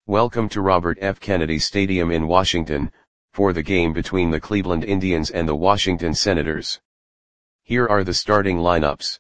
Welcome to Robert F. Kennedy Stadium in Washington, for the game between the Cleveland Indians and the Washington Senators. Here are the starting lineups.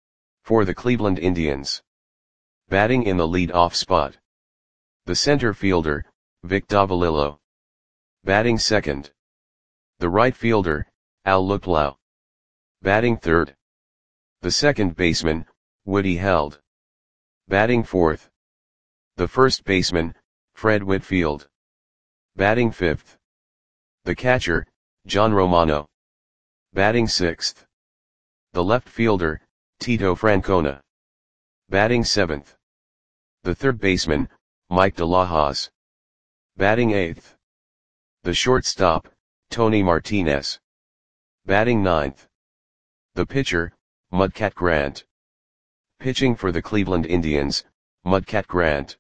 For the Cleveland Indians. Batting in the lead-off spot. The center fielder, Vic Davalillo. Batting second. The right fielder, Al Luplow. Batting third. The second baseman, Woody Held. Batting fourth. The first baseman, Fred Whitfield. Batting fifth. The catcher, John Romano. Batting sixth. The left fielder, Tito Francona. Batting seventh. The third baseman, Mike DeLahoz. Batting eighth. The shortstop, Tony Martinez. Batting ninth. The pitcher, Mudcat Grant. Pitching for the Cleveland Indians, Mudcat Grant.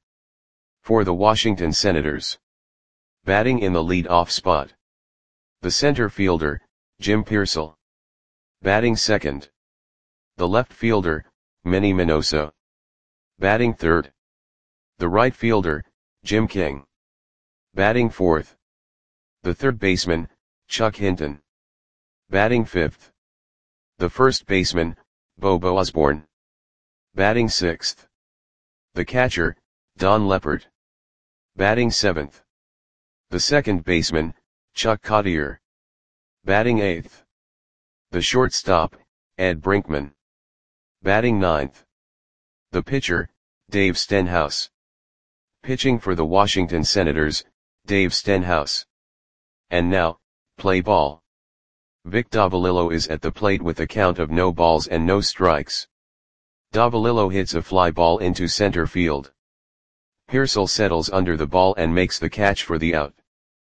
For the Washington Senators. Batting in the lead-off spot. The center fielder, Jim Piersall. Batting second. The left fielder, Manny Minoso. Batting third. The right fielder, Jim King. Batting fourth. The third baseman, Chuck Hinton. Batting fifth. The first baseman, Bobo Osborne. Batting sixth. The catcher, Don Leppert. Batting seventh. The second baseman, Chuck Cottier. Batting eighth. The shortstop, Ed Brinkman. Batting ninth. The pitcher, Dave Stenhouse. Pitching for the Washington Senators, Dave Stenhouse. And now, play ball. Vic Davalillo is at the plate with a count of no balls and no strikes. Davalillo hits a fly ball into center field. Piersall settles under the ball and makes the catch for the out.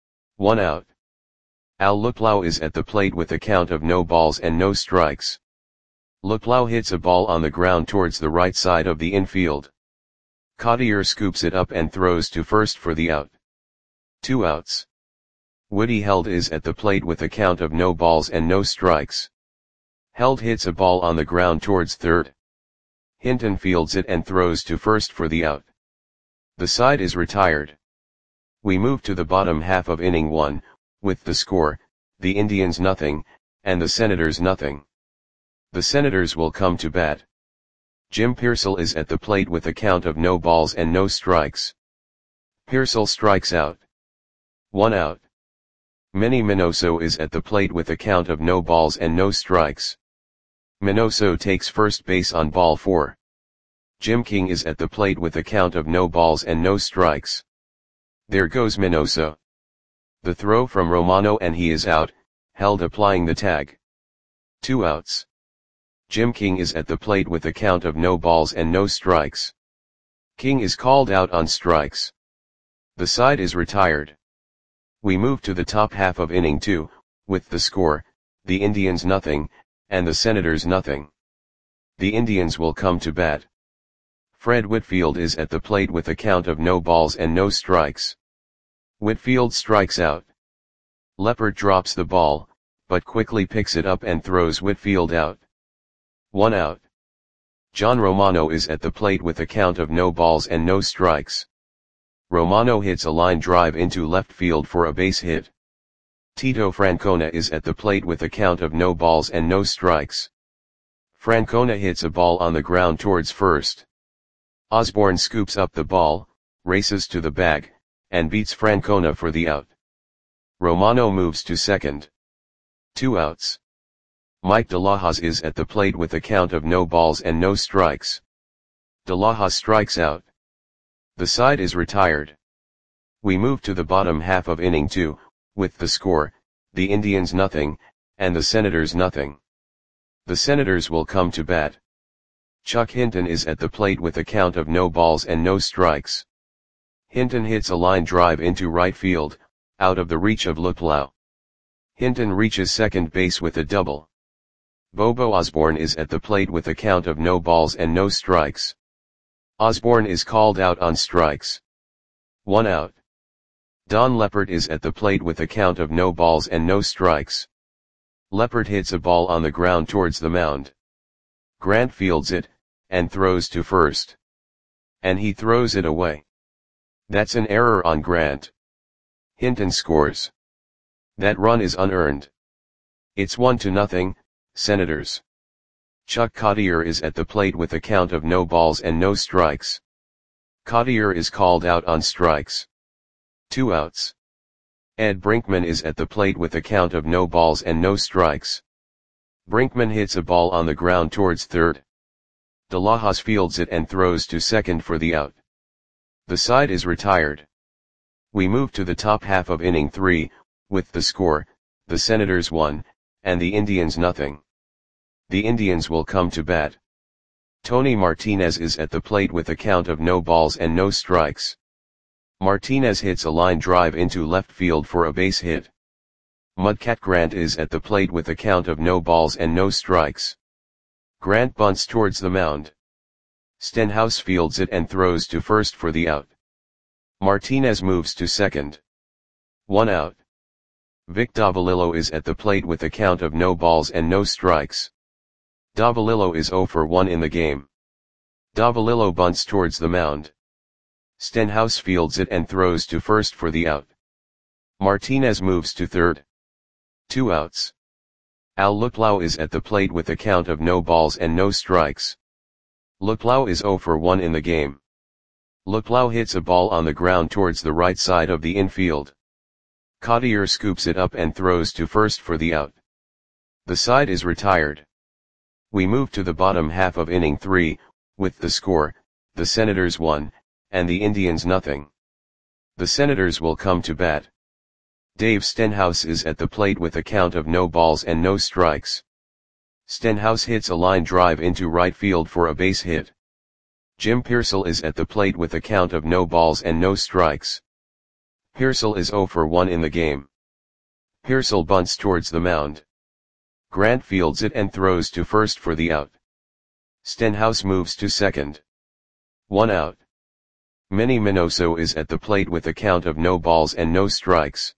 1 out. Al Luplow is at the plate with a count of no balls and no strikes. Luplow hits a ball on the ground towards the right side of the infield. Cottier scoops it up and throws to first for the out. 2 outs. Woody Held is at the plate with a count of no balls and no strikes. Held hits a ball on the ground towards third. Hinton fields it and throws to first for the out. The side is retired. We move to the bottom half of inning 1, with the score, the Indians nothing, and the Senators nothing. The Senators will come to bat. Jim Piersall is at the plate with a count of no balls and no strikes. Piersall strikes out. 1 out. Manny Minoso is at the plate with a count of no balls and no strikes. Minoso takes first base on ball 4. Jim King is at the plate with a count of no balls and no strikes. There goes Minoso. The throw from Romano and he is out, Held applying the tag. 2 outs. Jim King is at the plate with a count of no balls and no strikes. King is called out on strikes. The side is retired. We move to the top half of inning 2, with the score, the Indians nothing, and the Senators nothing. The Indians will come to bat. Fred Whitfield is at the plate with a count of no balls and no strikes. Whitfield strikes out. Leppert drops the ball, but quickly picks it up and throws Whitfield out. 1 out. John Romano is at the plate with a count of no balls and no strikes. Romano hits a line drive into left field for a base hit. Tito Francona is at the plate with a count of no balls and no strikes. Francona hits a ball on the ground towards first. Osborne scoops up the ball, races to the bag, and beats Francona for the out. Romano moves to second. 2 outs. Mike DeLahoz is at the plate with a count of no balls and no strikes. DeLahoz strikes out. The side is retired. We move to the bottom half of inning 2, with the score, the Indians nothing, and the Senators nothing. The Senators will come to bat. Chuck Hinton is at the plate with a count of no balls and no strikes. Hinton hits a line drive into right field, out of the reach of Luplow. Hinton reaches second base with a double. Bobo Osborne is at the plate with a count of no balls and no strikes. Osborne is called out on strikes. 1 out. Don Leppert is at the plate with a count of no balls and no strikes. Leppert hits a ball on the ground towards the mound. Grant fields it, and throws to first. And he throws it away. That's an error on Grant. Hinton scores. That run is unearned. It's 1-0, Senators. Chuck Cottier is at the plate with a count of no balls and no strikes. Cottier is called out on strikes. 2 outs. Ed Brinkman is at the plate with a count of no balls and no strikes. Brinkman hits a ball on the ground towards third. De La Hoz fields it and throws to second for the out. The side is retired. We move to the top half of inning 3, with the score, the Senators 1, and the Indians nothing. The Indians will come to bat. Tony Martinez is at the plate with a count of no balls and no strikes. Martinez hits a line drive into left field for a base hit. Mudcat Grant is at the plate with a count of no balls and no strikes. Grant bunts towards the mound. Stenhouse fields it and throws to first for the out. Martinez moves to second. 1 out. Vic Davalillo is at the plate with a count of no balls and no strikes. Davalillo is 0 for 1 in the game. Davalillo bunts towards the mound. Stenhouse fields it and throws to first for the out. Martinez moves to third. 2 outs. Al Luplow is at the plate with a count of no balls and no strikes. Luplow is 0 for 1 in the game. Luplow hits a ball on the ground towards the right side of the infield. Cottier scoops it up and throws to first for the out. The side is retired. We move to the bottom half of inning 3, with the score, the Senators 1, and the Indians nothing. The Senators will come to bat. Dave Stenhouse is at the plate with a count of no balls and no strikes. Stenhouse hits a line drive into right field for a base hit. Jim Pearsall is at the plate with a count of no balls and no strikes. Pearsall is 0 for 1 in the game. Pearsall bunts towards the mound. Grant fields it and throws to first for the out. Stenhouse moves to second. 1 out. Manny Minoso is at the plate with a count of no balls and no strikes.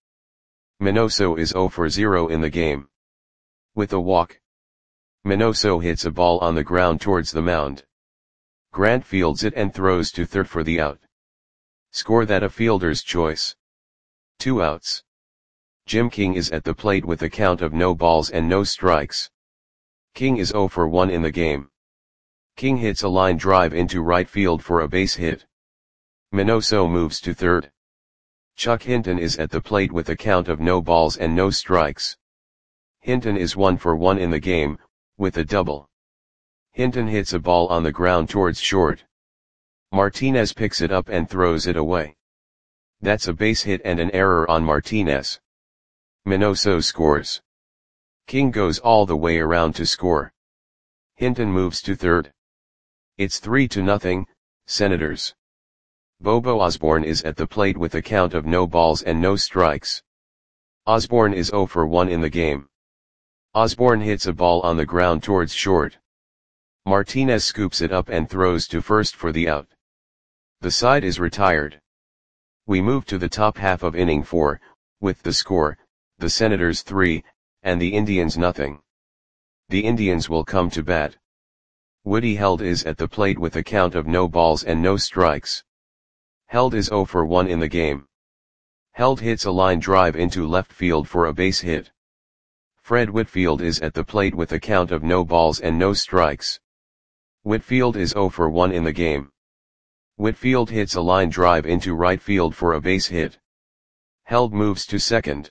Minoso is 0 for 0 in the game. With a walk. Minoso hits a ball on the ground towards the mound. Grant fields it and throws to third for the out. Score that a fielder's choice. 2 outs. Jim King is at the plate with a count of no balls and no strikes. King is 0 for 1 in the game. King hits a line drive into right field for a base hit. Minoso moves to third. Chuck Hinton is at the plate with a count of no balls and no strikes. Hinton is 1 for 1 in the game, with a double. Hinton hits a ball on the ground towards short. Martinez picks it up and throws it away. That's a base hit and an error on Martinez. Minoso scores. King goes all the way around to score. Hinton moves to third. It's 3-0, Senators. Bobo Osborne is at the plate with a count of no balls and no strikes. Osborne is 0 for 1 in the game. Osborne hits a ball on the ground towards short. Martinez scoops it up and throws to first for the out. The side is retired. We move to the top half of inning 4, with the score, the Senators 3, and the Indians nothing. The Indians will come to bat. Woody Held is at the plate with a count of no balls and no strikes. Held is 0 for 1 in the game. Held hits a line drive into left field for a base hit. Fred Whitfield is at the plate with a count of no balls and no strikes. Whitfield is 0 for 1 in the game. Whitfield hits a line drive into right field for a base hit. Held moves to second.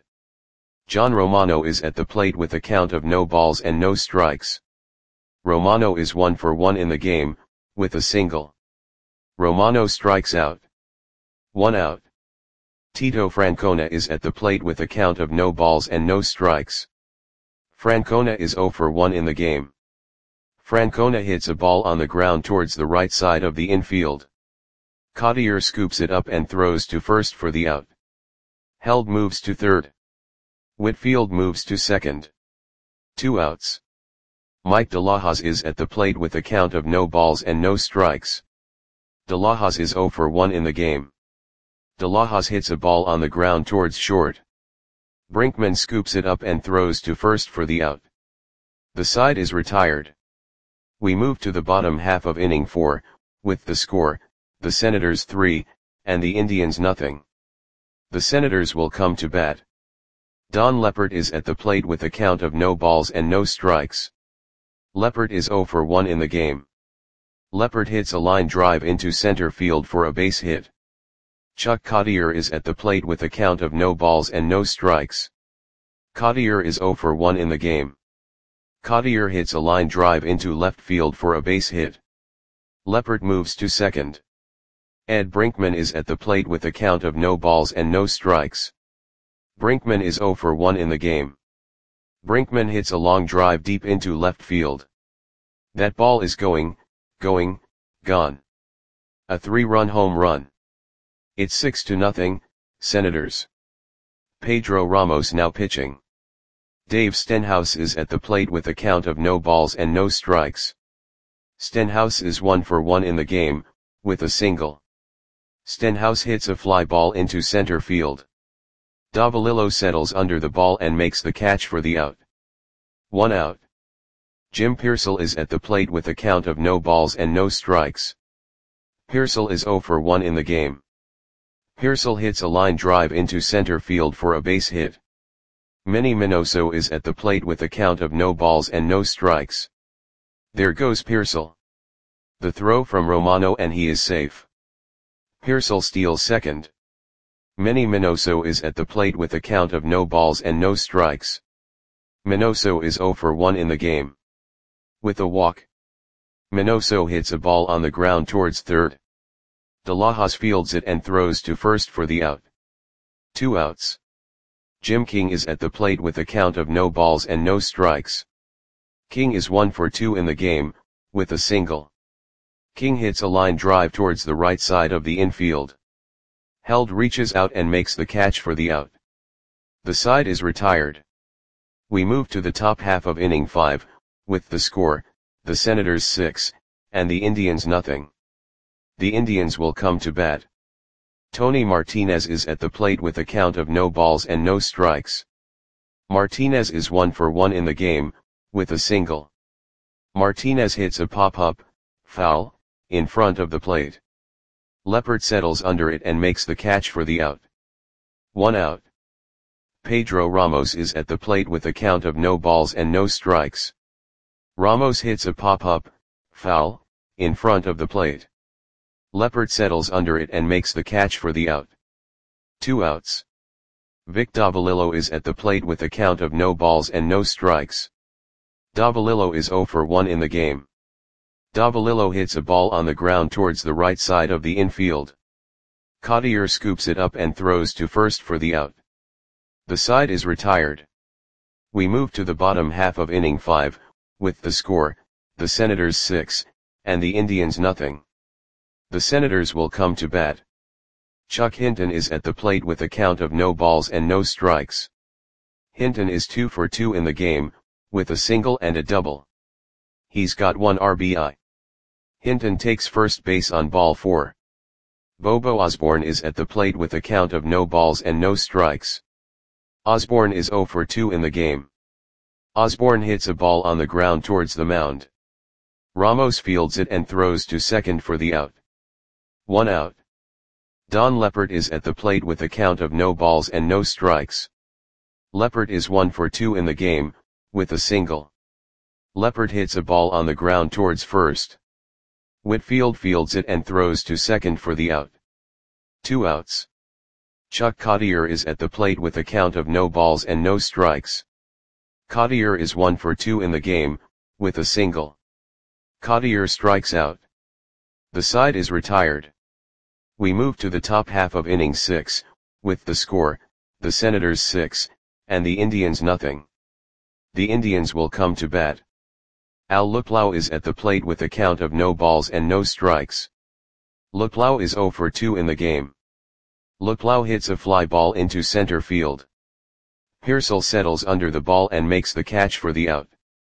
John Romano is at the plate with a count of no balls and no strikes. Romano is 1 for 1 in the game, with a single. Romano strikes out. 1 out. Tito Francona is at the plate with a count of no balls and no strikes. Francona is 0 for 1 in the game. Francona hits a ball on the ground towards the right side of the infield. Cottier scoops it up and throws to first for the out. Held moves to third. Whitfield moves to second. 2 outs. Mike De La Hoz is at the plate with a count of no balls and no strikes. De La Hoz is 0 for 1 in the game. De La Hoz hits a ball on the ground towards short. Brinkman scoops it up and throws to first for the out. The side is retired. We move to the bottom half of inning 4, with the score, the Senators 3, and the Indians nothing. The Senators will come to bat. Don Leppert is at the plate with a count of no balls and no strikes. Leppert is 0 for 1 in the game. Leppert hits a line drive into center field for a base hit. Chuck Cottier is at the plate with a count of no balls and no strikes. Cottier is 0 for 1 in the game. Cottier hits a line drive into left field for a base hit. Leppert moves to second. Ed Brinkman is at the plate with a count of no balls and no strikes. Brinkman is 0 for 1 in the game. Brinkman hits a long drive deep into left field. That ball is gone. A 3-run home run. It's 6-0, Senators. Pedro Ramos now pitching. Dave Stenhouse is at the plate with a count of no balls and no strikes. Stenhouse is 1 for 1 in the game, with a single. Stenhouse hits a fly ball into center field. Davalillo settles under the ball and makes the catch for the out. 1 out. Jim Piersall is at the plate with a count of no balls and no strikes. Piersall is 0 for 1 in the game. Piersall hits a line drive into center field for a base hit. Manny Minoso is at the plate with a count of no balls and no strikes. There goes Piersall. The throw from Romano and he is safe. Piersall steals second. Manny Minoso is at the plate with a count of no balls and no strikes. Minoso is 0 for 1 in the game. With a walk. Minoso hits a ball on the ground towards third. De Lajas fields it and throws to first for the out. 2 outs. Jim King is at the plate with a count of no balls and no strikes. King is 1 for 2 in the game, with a single. King hits a line drive towards the right side of the infield. Held reaches out and makes the catch for the out. The side is retired. We move to the top half of inning 5, with the score, the Senators 6, and the Indians nothing. The Indians will come to bat. Tony Martinez is at the plate with a count of no balls and no strikes. Martinez is 1 for 1 in the game, with a single. Martinez hits a pop-up, foul, in front of the plate. Leppert settles under it and makes the catch for the out. 1 out. Pedro Ramos is at the plate with a count of no balls and no strikes. Ramos hits a pop-up, foul, in front of the plate. Leppert settles under it and makes the catch for the out. 2 outs. Vic Davalillo is at the plate with a count of no balls and no strikes. Davalillo is 0 for 1 in the game. Davalillo hits a ball on the ground towards the right side of the infield. Cottier scoops it up and throws to first for the out. The side is retired. We move to the bottom half of inning 5, with the score, the Senators 6, and the Indians nothing. The Senators will come to bat. Chuck Hinton is at the plate with a count of no balls and no strikes. Hinton is 2 for 2 in the game, with a single and a double. He's got 1 RBI. Hinton takes first base on ball 4. Bobo Osborne is at the plate with a count of no balls and no strikes. Osborne is 0 for 2 in the game. Osborne hits a ball on the ground towards the mound. Ramos fields it and throws to second for the out. 1 out. Don Leppert is at the plate with a count of no balls and no strikes. Leppert is 1 for 2 in the game, with a single. Leppert hits a ball on the ground towards first. Whitfield fields it and throws to second for the out. 2 outs. Chuck Cottier is at the plate with a count of no balls and no strikes. Cottier is 1 for 2 in the game, with a single. Cottier strikes out. The side is retired. We move to the top half of inning 6, with the score, the Senators 6, and the Indians nothing. The Indians will come to bat. Al Luplow is at the plate with a count of no balls and no strikes. Luplow is 0 for 2 in the game. Luplow hits a fly ball into center field. Piersall settles under the ball and makes the catch for the out.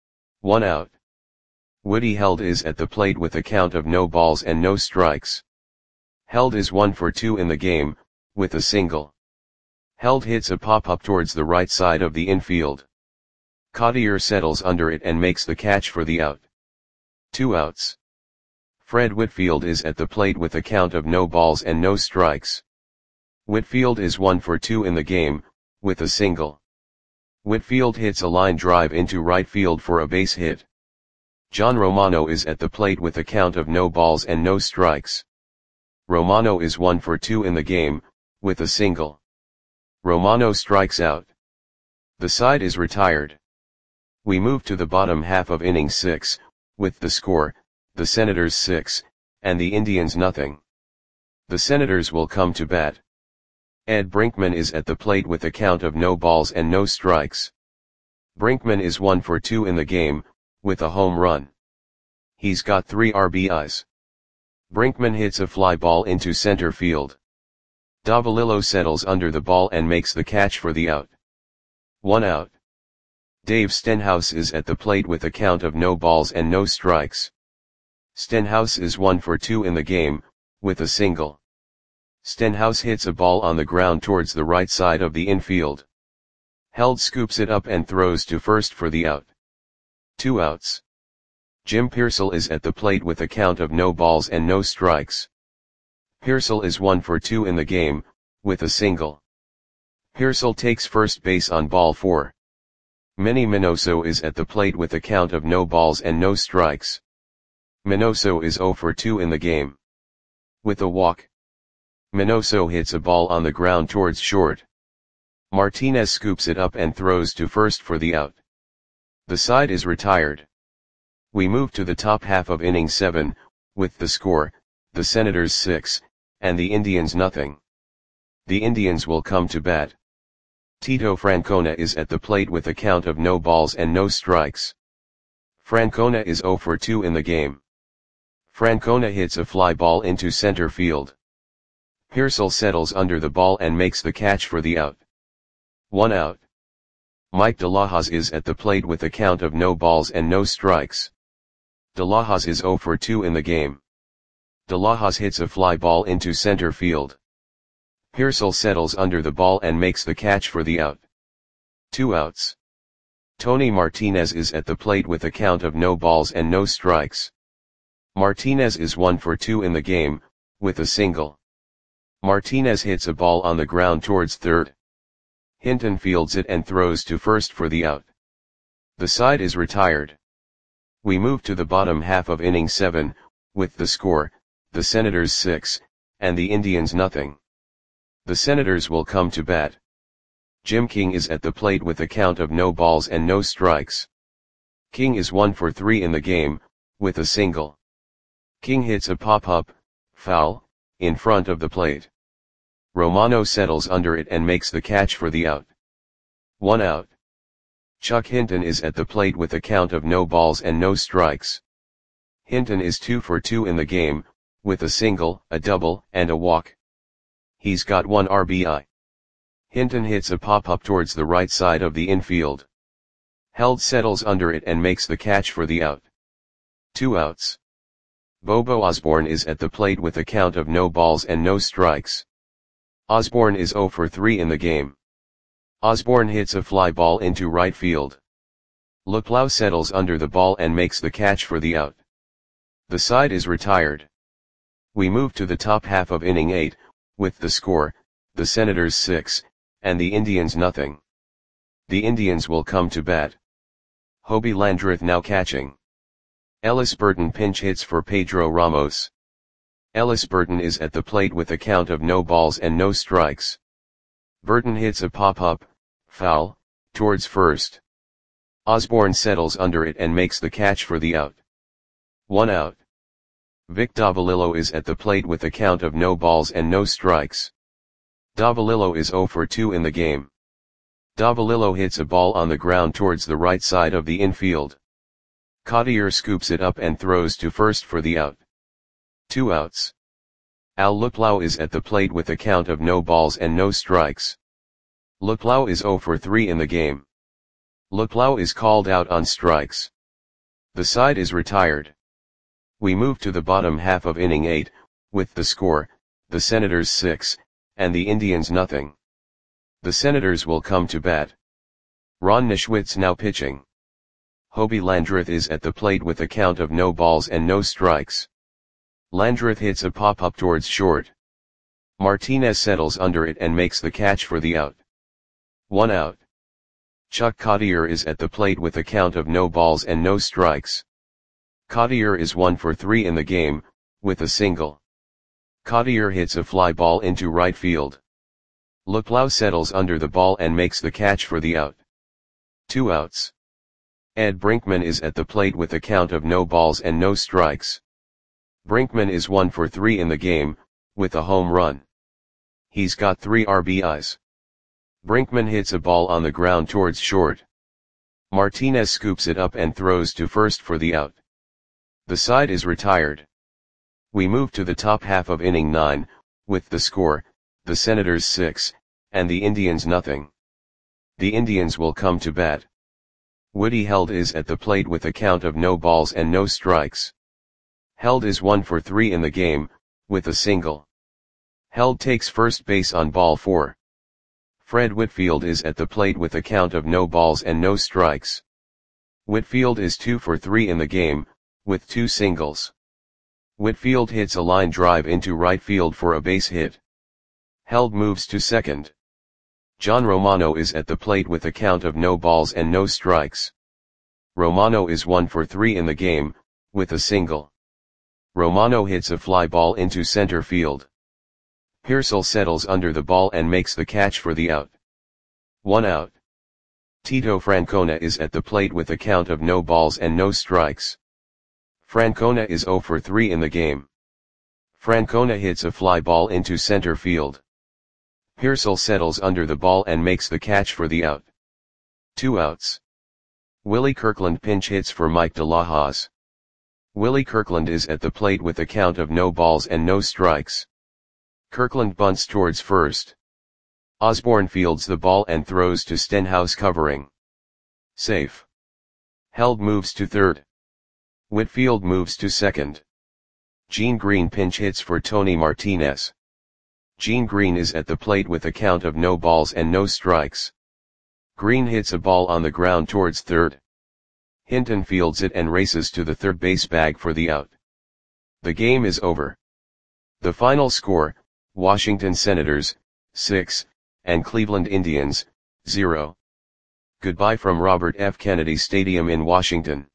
1 out. Woody Held is at the plate with a count of no balls and no strikes. Held is 1 for 2 in the game, with a single. Held hits a pop-up towards the right side of the infield. Cottier settles under it and makes the catch for the out. 2 outs. Fred Whitfield is at the plate with a count of no balls and no strikes. Whitfield is 1 for 2 in the game, with a single. Whitfield hits a line drive into right field for a base hit. John Romano is at the plate with a count of no balls and no strikes. Romano is 1 for 2 in the game, with a single. Romano strikes out. The side is retired. We move to the bottom half of inning 6, with the score, the Senators 6, and the Indians nothing. The Senators will come to bat. Ed Brinkman is at the plate with a count of no balls and no strikes. Brinkman is 1 for 2 in the game, with a home run. He's got 3 RBIs. Brinkman hits a fly ball into center field. Davalillo settles under the ball and makes the catch for the out. 1 out. Dave Stenhouse is at the plate with a count of no balls and no strikes. Stenhouse is 1 for 2 in the game, with a single. Stenhouse hits a ball on the ground towards the right side of the infield. Held scoops it up and throws to first for the out. 2 outs. Jim Pearsall is at the plate with a count of no balls and no strikes. Pearsall is 1 for 2 in the game, with a single. Pearsall takes first base on ball 4. Manny Minoso is at the plate with a count of no balls and no strikes. Minoso is 0 for 2 in the game. With a walk. Minoso hits a ball on the ground towards short. Martinez scoops it up and throws to first for the out. The side is retired. We move to the top half of inning 7, with the score, the Senators 6, and the Indians nothing. The Indians will come to bat. Tito Francona is at the plate with a count of no balls and no strikes. Francona is 0 for 2 in the game. Francona hits a fly ball into center field. Pearsall settles under the ball and makes the catch for the out. 1 out. Mike DeLahoz is at the plate with a count of no balls and no strikes. DeLahoz is 0 for 2 in the game. DeLahoz hits a fly ball into center field. Pearsall settles under the ball and makes the catch for the out. 2 outs. Tony Martinez is at the plate with a count of no balls and no strikes. Martinez is 1 for 2 in the game, with a single. Martinez hits a ball on the ground towards third. Hinton fields it and throws to first for the out. The side is retired. We move to the bottom half of inning 7, with the score, the Senators 6, and the Indians nothing. The Senators will come to bat. Jim King is at the plate with a count of no balls and no strikes. King is 1 for 3 in the game, with a single. King hits a pop-up, foul, in front of the plate. Romano settles under it and makes the catch for the out. 1 out. Chuck Hinton is at the plate with a count of no balls and no strikes. Hinton is 2 for 2 in the game, with a single, a double, and a walk. He's got 1 RBI. Hinton hits a pop-up towards the right side of the infield. Held settles under it and makes the catch for the out. 2 outs. Bobo Osborne is at the plate with a count of no balls and no strikes. Osborne is 0 for 3 in the game. Osborne hits a fly ball into right field. Luplow settles under the ball and makes the catch for the out. The side is retired. We move to the top half of inning 8, with the score, the Senators 6, and the Indians nothing. The Indians will come to bat. Hobie Landreth now catching. Ellis Burton pinch hits for Pedro Ramos. Ellis Burton is at the plate with a count of no balls and no strikes. Burton hits a pop-up, foul, towards first. Osborne settles under it and makes the catch for the out. 1 out. Vic Davalillo is at the plate with a count of no balls and no strikes. Davalillo is 0 for 2 in the game. Davalillo hits a ball on the ground towards the right side of the infield. Cottier scoops it up and throws to first for the out. 2 outs. Al Luplow is at the plate with a count of no balls and no strikes. Luplow is 0 for 3 in the game. Luplow is called out on strikes. The side is retired. We move to the bottom half of inning 8, with the score, the Senators 6, and the Indians nothing. The Senators will come to bat. Ron Nischwitz now pitching. Hobie Landreth is at the plate with a count of no balls and no strikes. Landreth hits a pop-up towards short. Martinez settles under it and makes the catch for the out. 1 out. Chuck Cottier is at the plate with a count of no balls and no strikes. Cottier is 1 for 3 in the game, with a single. Cottier hits a fly ball into right field. Luplow settles under the ball and makes the catch for the out. 2 outs. Ed Brinkman is at the plate with a count of no balls and no strikes. Brinkman is 1 for 3 in the game, with a home run. He's got 3 RBIs. Brinkman hits a ball on the ground towards short. Martinez scoops it up and throws to first for the out. The side is retired. We move to the top half of inning 9, with the score, the Senators 6, and the Indians nothing. The Indians will come to bat. Woody Held is at the plate with a count of no balls and no strikes. Held is 1 for 3 in the game, with a single. Held takes first base on ball 4. Fred Whitfield is at the plate with a count of no balls and no strikes. Whitfield is 2 for 3 in the game, with 2 singles. Whitfield hits a line drive into right field for a base hit. Held moves to second. John Romano is at the plate with a count of no balls and no strikes. Romano is 1 for 3 in the game, with a single. Romano hits a fly ball into center field. Pearsall settles under the ball and makes the catch for the out. 1 out. Tito Francona is at the plate with a count of no balls and no strikes. Francona is 0 for 3 in the game. Francona hits a fly ball into center field. Pearsall settles under the ball and makes the catch for the out. 2 outs. Willie Kirkland pinch hits for Mike De La Hoz. Willie Kirkland is at the plate with a count of no balls and no strikes. Kirkland bunts towards first. Osborne fields the ball and throws to Stenhouse covering. Safe. Held moves to third. Whitfield moves to second. Gene Green pinch hits for Tony Martinez. Gene Green is at the plate with a count of no balls and no strikes. Green hits a ball on the ground towards third. Hinton fields it and races to the third base bag for the out. The game is over. The final score, Washington Senators, 6, and Cleveland Indians, 0. Goodbye from Robert F. Kennedy Stadium in Washington.